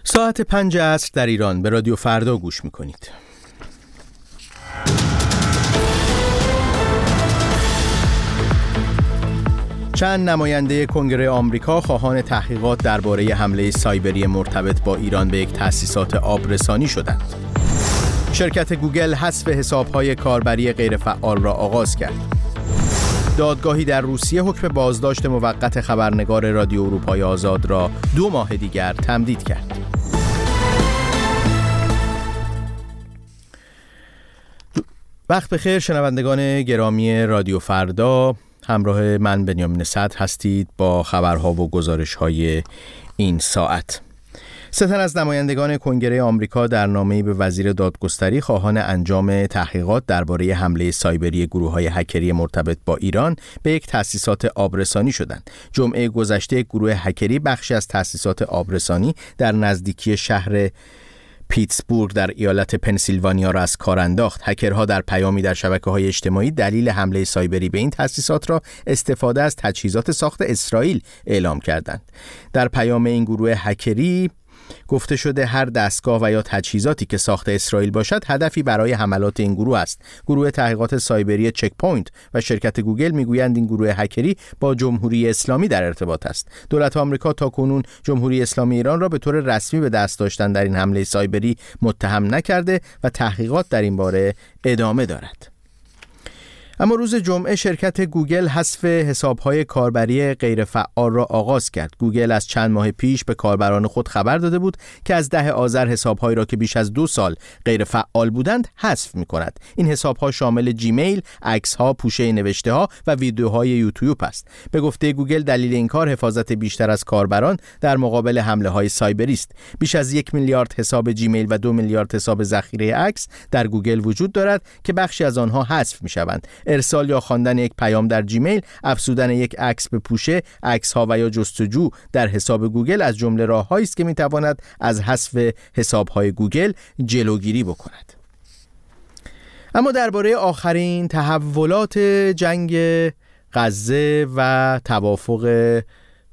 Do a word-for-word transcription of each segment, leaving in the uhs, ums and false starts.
ساعت پنج عصر در ایران به رادیو فردا گوش میکنید. چند نماینده کنگره آمریکا خواهان تحقیقات درباره حمله سایبری مرتبط با ایران به یک تأسیسات آبرسانی شدند. شرکت گوگل حذف حساب‌های کاربری غیرفعال را آغاز کرد. دادگاهی در روسیه حکم بازداشت موقت خبرنگار رادیو اروپای آزاد را دو ماه دیگر تمدید کرد. وقت بخیر شنوندگان گرامی رادیو فردا، همراه من بنیامین صدر هستید با خبرها و گزارش‌های این ساعت. سه تن از نمایندگان کنگره آمریکا در نامه‌ای به وزیر دادگستری خواهان انجام تحقیقات درباره حمله سایبری گروه‌های هکری مرتبط با ایران به یک تأسیسات آبرسانی شدند. جمعه گذشته گروه هکری بخشی از تأسیسات آبرسانی در نزدیکی شهر پیتسبورگ در ایالت پنسیلوانیا را از کار انداخت. هکرها در پیامی در شبکه‌های اجتماعی دلیل حمله سایبری به این تأسیسات را استفاده از تجهیزات ساخت اسرائیل اعلام کردند. در پیام این گروه هکری گفته شده هر دستگاه و یا تجهیزاتی که ساخت اسرائیل باشد هدفی برای حملات این گروه است. گروه تحقیقات سایبری چک پوینت و شرکت گوگل میگویند این گروه هکری با جمهوری اسلامی در ارتباط است. دولت آمریکا تاکنون جمهوری اسلامی ایران را به طور رسمی به دست داشتن در این حمله سایبری متهم نکرده و تحقیقات در این باره ادامه دارد. اما روز جمعه شرکت گوگل حذف حساب‌های کاربری غیرفعال را آغاز کرد. گوگل از چند ماه پیش به کاربران خود خبر داده بود که از ده آذر حساب‌هایی را که بیش از دو سال غیرفعال بودند حذف می‌کند. این حساب‌ها شامل جیمیل، عکس‌ها، پوشه نوشته‌ها و ویدیوهای یوتیوب است. به گفته گوگل دلیل این کار حفاظت بیشتر از کاربران در مقابل حمله‌های سایبری است. بیش از یک میلیارد حساب جیمیل و دو میلیارد حساب ذخیره عکس در گوگل وجود دارد که بخشی از آنها حذف می‌شوند. ارسال یا خواندن یک پیام در جیمیل، افزودن یک عکس به پوشه، عکس‌ها و یا جستجو در حساب گوگل از جمله راه‌هایی است که می‌تواند از حذف حساب‌های گوگل جلوگیری بکند. اما درباره آخرین تحولات جنگ غزه و توافق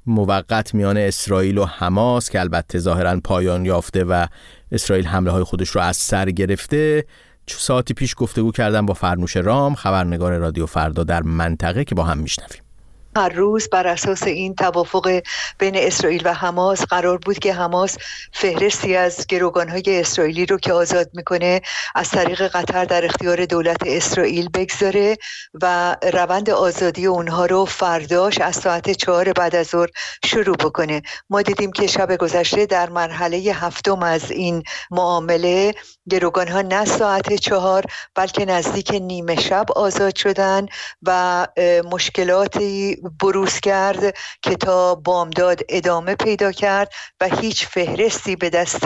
موقت میان اسرائیل و حماس که البته ظاهراً پایان یافته و اسرائیل حمله‌های خودش رو از سر گرفته، ساعتی پیش گفتگو کردم با فرنوش رام، خبرنگار رادیو فردا در منطقه، که با هم میشنویم. هر روز بر اساس این توافق بین اسرائیل و حماس قرار بود که حماس فهرستی از گروگان‌های اسرائیلی رو که آزاد میکنه از طریق قطر در اختیار دولت اسرائیل بگذاره و روند آزادی اونها رو فرداش از ساعت چهار بعد از ظهر شروع بکنه. ما دیدیم که شب گذشته در مرحله هفتم از این معامله گروگان‌ها نه ساعت چهار بلکه نزدیک نیمه شب آزاد شدن و مشکلاتی بروز کرد که تا بامداد ادامه پیدا کرد و هیچ فهرستی به دست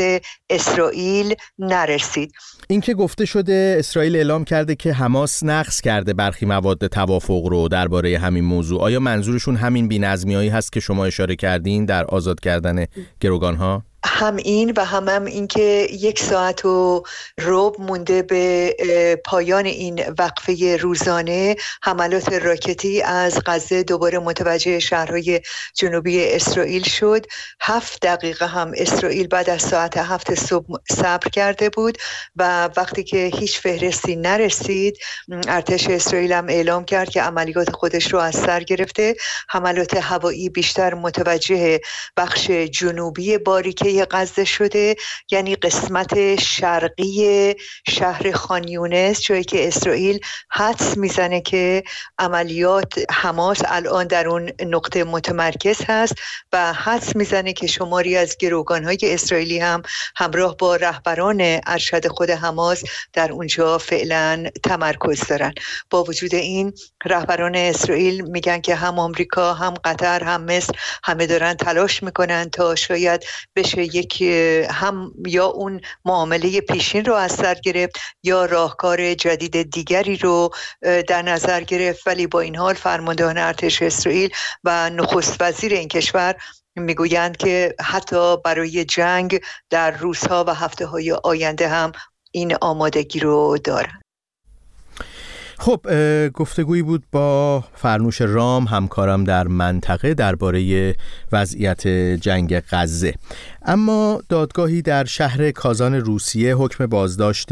اسرائیل نرسید. این که گفته شده اسرائیل اعلام کرده که حماس نقض کرده برخی مواد توافق رو درباره همین موضوع، آیا منظورشون همین بی‌نظمی‌هایی هست که شما اشاره کردین در آزاد کردن گروگان‌ها؟ هم این و هم هم این که یک ساعت و ربع مونده به پایان این وقفه روزانه حملات راکتی از غزه دوباره متوجه شهرهای جنوبی اسرائیل شد. هفت دقیقه هم اسرائیل بعد از ساعت هفت صبح صبر کرده بود و وقتی که هیچ فهرستی نرسید ارتش اسرائیل هم اعلام کرد که عملیات خودش رو از سر گرفته. حملات هوایی بیشتر متوجه بخش جنوبی باریکه غزه شده، یعنی قسمت شرقی شهر خان یونس، جایی که اسرائیل حدس میزنه که عملیات حماس الان در اون نقطه متمرکز هست و حدس میزنه که شماری از گروگان‌های اسرائیلی هم همراه با رهبران ارشد خود حماس در اونجا فعلا تمرکز دارن. با وجود این رهبران اسرائیل میگن که هم آمریکا هم قطر هم مصر همه دارن تلاش میکنن تا شاید بشه یک هم یا اون معامله پیشین رو از سر گرفت یا راهکار جدید دیگری رو در نظر گرفت، ولی با این حال فرماندهان ارتش اسرائیل و نخست وزیر این کشور میگویند که حتی برای جنگ در روزها و هفته‌های آینده هم این آمادگی رو دارن. خب گفتگویی بود با فرنوش رام، همکارم در منطقه، درباره وضعیت جنگ غزه. اما دادگاهی در شهر کازان روسیه حکم بازداشت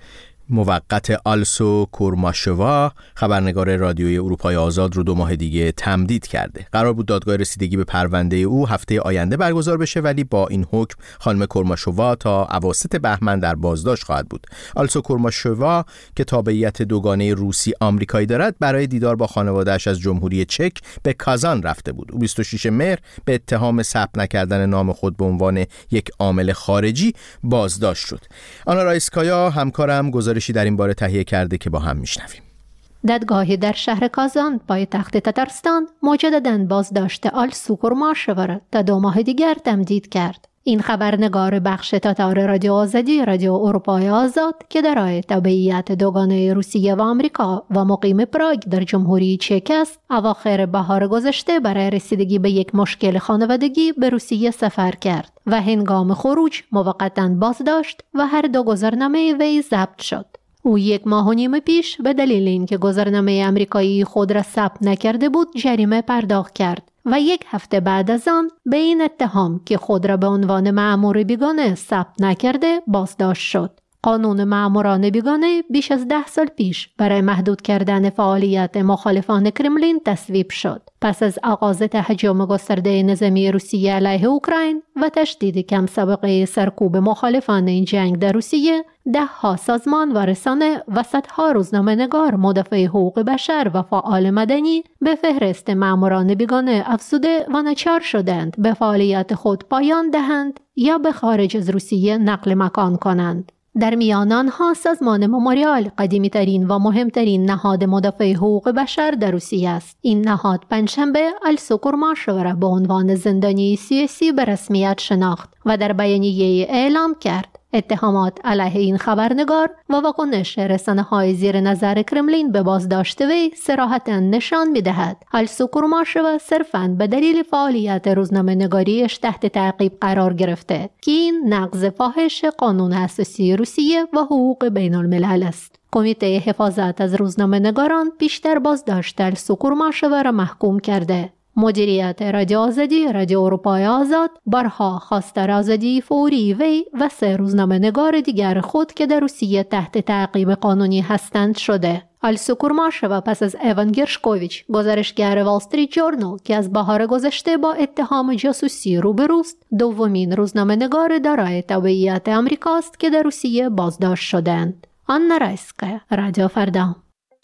موقت آلسو کورماشووا، خبرنگار رادیوی اروپای آزاد، رو دو ماه دیگه تمدید کرده. قرار بود دادگاه رسیدگی به پرونده او هفته آینده برگزار بشه، ولی با این حکم خانم کورماشووا تا اواسط بهمن در بازداشت خواهد بود. آلسو کورماشووا که تابعیت دوگانه روسی آمریکایی دارد، برای دیدار با خانواده‌اش از جمهوری چک به کازان رفته بود. او بیست و ششم مهر به اتهام ثبت نکردن نام خود به عنوان یک عامل خارجی بازداشت شد. آنا رایسکایا همکارم گزارشی در این باره تهیه کرده که با هم میشنویم. دادگاهی در شهر کازان پایتخت تتارستان مجدداً بازداشت آلسو کورماشووا را تا دو ماه دیگر تمدید کرد. این خبرنگار بخش تاتار رادیو آزادی رادیو اروپای آزاد که دارای تابعیت دوگانه روسیه و آمریکا و مقیم پراگ در جمهوری چک است، اواخر بهار گذشته برای رسیدگی به یک مشکل خانوادگی به روسیه سفر کرد و هنگام خروج موقتاً بازداشت و هر دو گذرنامه وی ضبط شد. او یک ماه و نیم پیش به دلیل اینکه گذرنامه آمریکایی خود را ثبت نکرده بود جریمه پرداخت کرد و یک هفته بعد از آن به این اتهام که خود را به عنوان مأمور بیگانه ثبت نکرده بازداشت شد. قانون مأموران بیگانه بیش از ده سال پیش برای محدود کردن فعالیت مخالفان کرملین تصویب شد. پس از آغاز تهاجم گسترده نظامی روسیه علیه اوکراین و تشدید کم سابقه سرکوب مخالفان این جنگ در روسیه، ده ها سازمان و رسانه و صدها روزنامه‌نگار مدافع حقوق بشر و فعال مدنی به فهرست مأموران بیگانه افزوده و ناچار شدند به فعالیت خود پایان دهند یا به خارج از روسیه نقل مکان کنند. در میان آنها سازمان مموریال، قدیمی ترین و مهمترین نهاد مدافع حقوق بشر در روسیه است. این نهاد پنجشنبه آلسو کورماشووا را به عنوان زندانی سیاسی به رسمیت شناخت و در بیانیه اعلام کرد اتهامات علیه این خبرنگار و واکنش رسانه‌های زیر نظر کرملین به بازداشت وی صراحتاً نشان می‌دهد آلسو کورماشووا صرفاً به دلیل فعالیت روزنامه‌نگاریش تحت تعقیب قرار گرفته که این نقض فاحش قانون اساسی روسیه و حقوق بین‌الملل است. کمیته حفاظت از روزنامه‌نگاران پیشتر بازداشت آلسو کورماشووا را محکوم کرده. مدیریت رادیو آزادی رادیو اروپای آزاد بارها خواستار آزادی فوری وی و سه روزنامه‌نگار دیگر خود که در روسیه تحت تعقیب قانونی هستند شده. آلسو کورماشووا پس از ایوان گرشکوویچ، گزارشگر وال استریت جورنال که از بهار گذشته با اتهام جاسوسی روبروست، دومین روزنامه‌نگار دارای تابعیت آمریکاست که در روسیه بازداشت شدند. آنا رایسکا، رادیو فردا.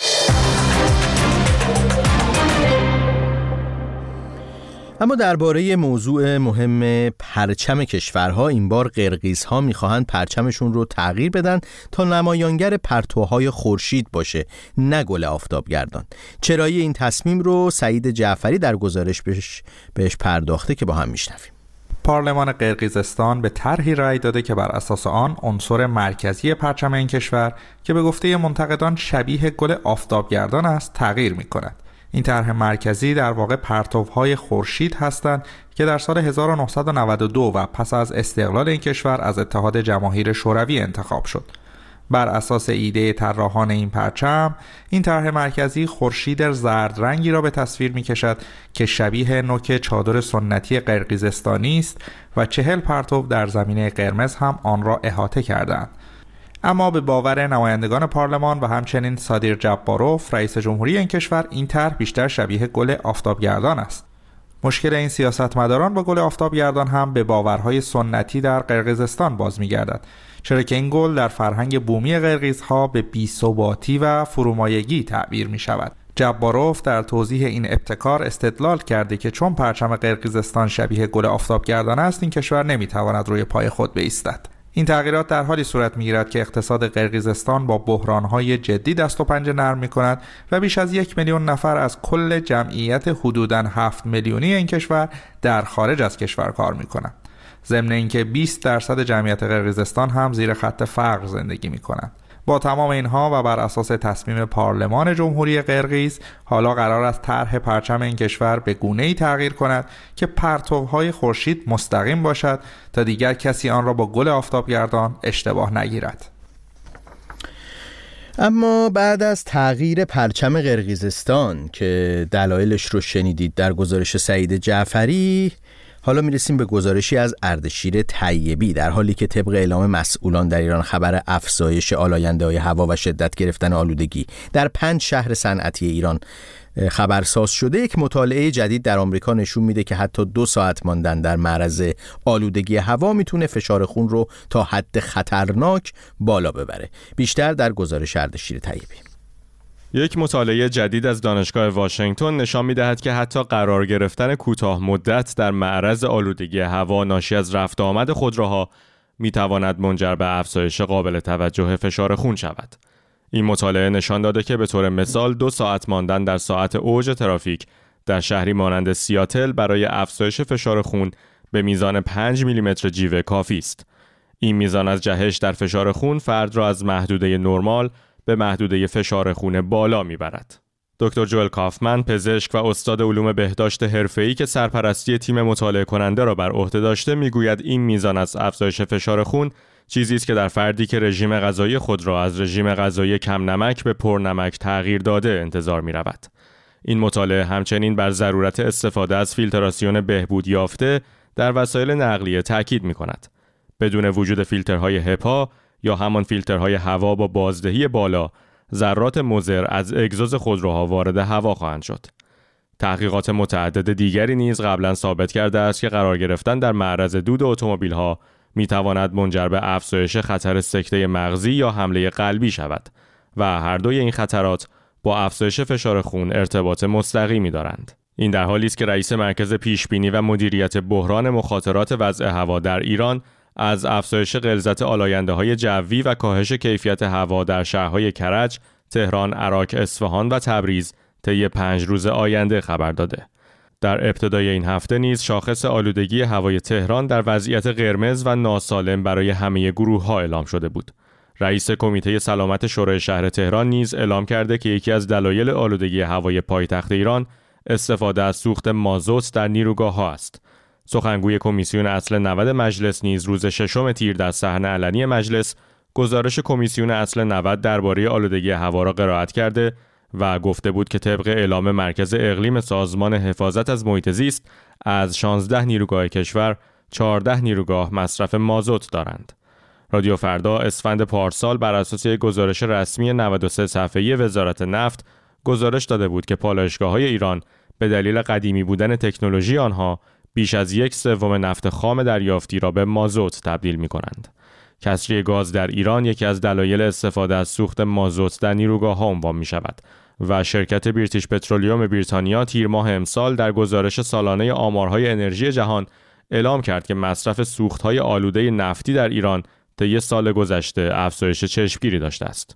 اما درباره موضوع مهم پرچم کشورها، این بار قرقیزها میخواهند پرچمشون رو تغییر بدن تا نمایانگر پرتوهای خورشید باشه، نه گل آفتابگردان. چرایی این تصمیم رو سعید جعفری در گزارش بهش, بهش پرداخته که با هم میشنویم. پارلمان قرقیزستان به طرحی رأی داده که بر اساس آن عنصر مرکزی پرچم این کشور که به گفته منتقدان شبیه گل آفتابگردان است تغییر میکند. این طرح مرکزی در واقع پرتوهای خورشید هستند که در سال هزار و نهصد و نود و دو و پس از استقلال این کشور از اتحاد جماهیر شوروی انتخاب شد. بر اساس ایده طراحان این پرچم، این طرح مرکزی خورشید زرد رنگی را به تصویر می‌کشد که شبیه نوک چادر سنتی قرقیزستانی است و چهل پرتو در زمینه قرمز هم آن را احاطه کردند. اما به باور نمایندگان پارلمان و همچنین سادیر جباروف رئیس جمهوری این کشور، این طرح بیشتر شبیه گل آفتابگردان است. مشکل این سیاستمداران با گل آفتابگردان هم به باورهای سنتی در قرقیزستان باز می‌گردد، چرا که این گل در فرهنگ بومی قرقیزها به بی‌ثباتی و فرومایگی تعبیر می‌شود. جباروف در توضیح این ابتکار استدلال کرده که چون پرچم قرقیزستان شبیه گل آفتابگردان است، این کشور نمی‌تواند روی پای خود بایستد. این تغییرات در حالی صورت می‌گیرد که اقتصاد قرقیزستان با بحران‌های جدی دست و پنجه نرم می‌کند و بیش از یک میلیون نفر از کل جمعیت حدوداً هفت میلیونی این کشور در خارج از کشور کار می‌کنند. ضمن اینکه بیست درصد جمعیت قرقیزستان هم زیر خط فقر زندگی می‌کنند. با تمام اینها و بر اساس تصمیم پارلمان جمهوری قرقیز، حالا قرار است طرح پرچم این کشور به گونه‌ای تغییر کند که پرتوهای خورشید مستقیم باشد تا دیگر کسی آن را با گل آفتابگردان اشتباه نگیرد. اما بعد از تغییر پرچم قرقیزستان که دلایلش رو شنیدید در گزارش سعید جعفری، حالا میرسیم به گزارشی از اردشیر طیبی. در حالی که طبق اعلام مسئولان در ایران خبر افزایش آلاینده‌های هوا و شدت گرفتن آلودگی در پنج شهر صنعتی ایران خبرساز شده، یک مطالعه جدید در آمریکا نشون میده که حتی دو ساعت ماندن در معرض آلودگی هوا میتونه فشار خون رو تا حد خطرناک بالا ببره. بیشتر در گزارش اردشیر طیبی. یک مطالعه جدید از دانشگاه واشنگتن نشان می‌دهد که حتی قرار گرفتن کوتاه مدت در معرض آلودگی هوا ناشی از رفت آمد خودروها می‌تواند منجر به افزایش قابل توجه فشار خون شود. این مطالعه نشان داده که به طور مثال دو ساعت ماندن در ساعت اوج ترافیک در شهری مانند سیاتل برای افزایش فشار خون به میزان پنج میلیمتر جیوه کافی است. این میزان از جهش در فشار خون فرد را از محدوده نرمال به محدوده فشار خون بالا میبرد. دکتر جوئل کافمن، پزشک و استاد علوم بهداشت حرفه‌ای که سرپرستی تیم مطالعه کننده را بر عهده داشته، میگوید این میزان از افزایش فشار خون چیزی است که در فردی که رژیم غذایی خود را از رژیم غذایی کم نمک به پرنمک تغییر داده انتظار می‌رود. این مطالعه همچنین بر ضرورت استفاده از فیلتراسیون بهبود یافته در وسایل نقلیه تاکید می‌کند. بدون وجود فیلترهای هپا یا همان فیلترهای هوا با بازدهی بالا، ذرات مضر از اگزوز خودروها وارد هوا خواهند شد. تحقیقات متعدد دیگری نیز قبلا ثابت کرده است که قرار گرفتن در معرض دود اتومبیل‌ها می‌تواند منجر به افزایش خطر سکته مغزی یا حمله قلبی شود و هر دوی این خطرات با افزایش فشار خون ارتباط مستقیمی دارند. این در حالی است که رئیس مرکز پیشبینی و مدیریت بحران مخاطرات وضع هوا در ایران از افزایش غلظت آلاینده‌های جوی و کاهش کیفیت هوا در شهرهای کرج، تهران، عراق، اصفهان و تبریز طی پنج روز آینده خبر داده. در ابتدای این هفته نیز شاخص آلودگی هوای تهران در وضعیت قرمز و ناسالم برای همه گروه‌ها اعلام شده بود. رئیس کمیته سلامت شورای شهر تهران نیز اعلام کرده که یکی از دلایل آلودگی هوای پایتخت ایران استفاده از سوخت مازوت در نیروگاه‌ها است. سخنگوی کمیسیون اصل نود مجلس نیز روز ششم تیر در صحن علنی مجلس گزارش کمیسیون اصل نود درباره آلودگی هوا را قرائت کرده و گفته بود که طبق اعلام مرکز اقلیم سازمان حفاظت از محیط زیست از شانزده نیروگاه کشور چهارده نیروگاه مصرف مازوت دارند. رادیو فردا اسفند پارسال بر اساس گزارش رسمی نود و سه صفحه‌ای وزارت نفت گزارش داده بود که پالایشگاه‌های ایران به دلیل قدیمی بودن تکنولوژی آنها بیش از یک سوم نفت خام دریافتی را به مازوت تبدیل می‌کنند. کسری گاز در ایران یکی از دلایل استفاده از سوخت مازوت در نیروگاه‌ها عنوان می‌شود و شرکت بریتیش پترولیوم بریتانیا تیر ماه امسال در گزارش سالانه آمارهای انرژی جهان اعلام کرد که مصرف سوخت‌های آلوده نفتی در ایران طی سال گذشته افزایش چشمگیری داشته است.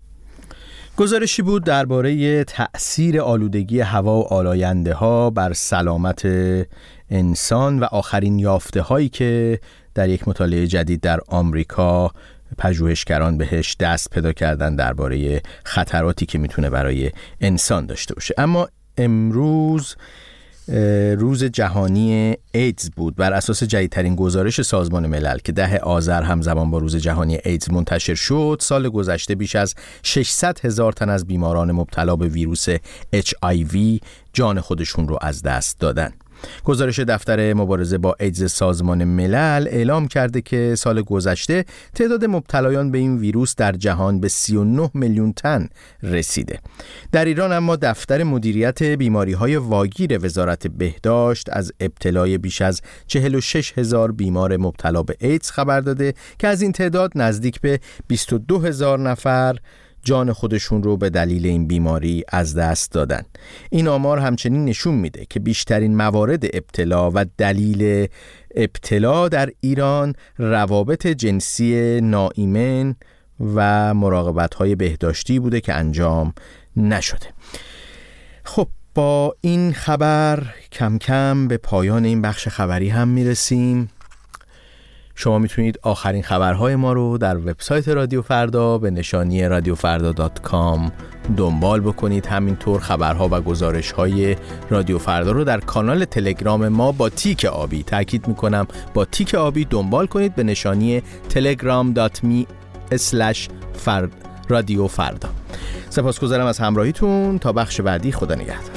گزارشی بود درباره تأثیر آلودگی هوا و آلاینده‌ها بر سلامت انسان و آخرین یافته‌هایی که در یک مطالعه جدید در آمریکا پژوهشگران بهش دست پیدا کردن درباره خطراتی که میتونه برای انسان داشته باشه. اما امروز روز جهانی ایدز بود. بر اساس جدیدترین گزارش سازمان ملل که ده آذر همزمان با روز جهانی ایدز منتشر شد، سال گذشته بیش از ششصد هزار تن از بیماران مبتلا به ویروس اچ آی وی جان خودشون رو از دست دادن. گزارش دفتر مبارزه با ایدز سازمان ملل اعلام کرده که سال گذشته تعداد مبتلایان به این ویروس در جهان به سی و نه میلیون تن رسیده. در ایران اما دفتر مدیریت بیماری‌های واگیر وزارت بهداشت از ابتلای بیش از چهل و شش هزار بیمار مبتلا به ایدز خبر داده که از این تعداد نزدیک به بیست و دو هزار نفر جان خودشون رو به دلیل این بیماری از دست دادن. این آمار همچنین نشون میده که بیشترین موارد ابتلا و دلیل ابتلا در ایران روابط جنسی ناایمن و مراقبت‌های بهداشتی بوده که انجام نشده. خب با این خبر کم کم به پایان این بخش خبری هم میرسیم. شما میتونید آخرین خبرهای ما رو در وبسایت رادیو فردا به نشانی رادیو فردا دات کام دنبال بکنید. همینطور خبرها و گزارش‌های رادیو فردا رو در کانال تلگرام ما با تیک آبی، تاکید میکنم با تیک آبی، دنبال کنید به نشانی تلگرام دات می اسلش رادیو فردا. سپاسگزارم از همراهیتون. تا بخش بعدی، خدا نگهدار.